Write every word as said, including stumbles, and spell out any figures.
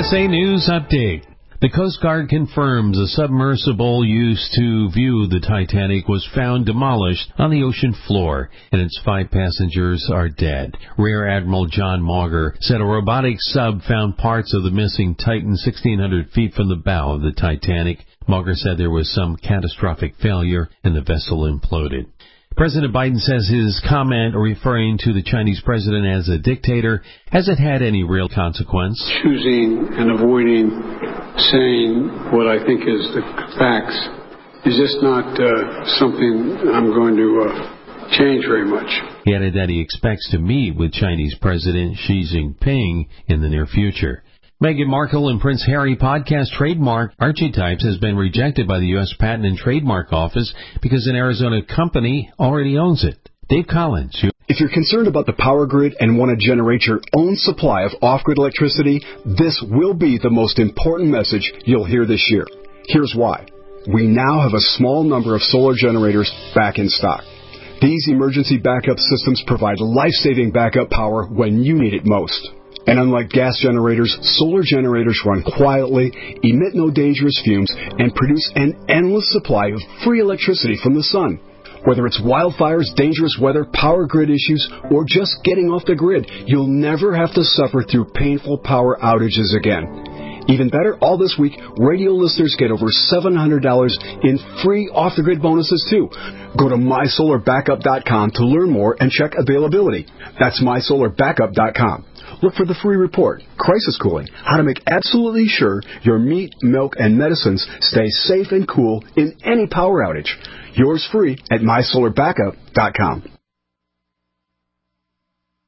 S A News Update. The Coast Guard confirms a submersible used to view the Titanic was found demolished on the ocean floor, and its five passengers are dead. Rear Admiral John Mauger said a robotic sub found parts of the missing Titan sixteen hundred feet from the bow of the Titanic. Mauger said there was some catastrophic failure and the vessel imploded. President Biden says his comment referring to the Chinese president as a dictator hasn't had any real consequence. Choosing and avoiding saying what I think is the facts is just not uh, something I'm going to uh, change very much. He added that he expects to meet with Chinese President Xi Jinping in the near future. Meghan Markle and Prince Harry podcast trademark Archetypes has been rejected by the U S Patent and Trademark Office because an Arizona company already owns it. Dave Collins. You- If you're concerned about the power grid and want to generate your own supply of off-grid electricity, this will be the most important message you'll hear this year. Here's why. We now have a small number of solar generators back in stock. These emergency backup systems provide life-saving backup power when you need it most. And unlike gas generators, solar generators run quietly, emit no dangerous fumes, and produce an endless supply of free electricity from the sun. Whether it's wildfires, dangerous weather, power grid issues, or just getting off the grid, you'll never have to suffer through painful power outages again. Even better, all this week, radio listeners get over seven hundred dollars in free off-the-grid bonuses, too. Go to my solar backup dot com to learn more and check availability. That's my solar backup dot com. Look for the free report, Crisis Cooling, how to make absolutely sure your meat, milk, and medicines stay safe and cool in any power outage. Yours free at my solar backup dot com.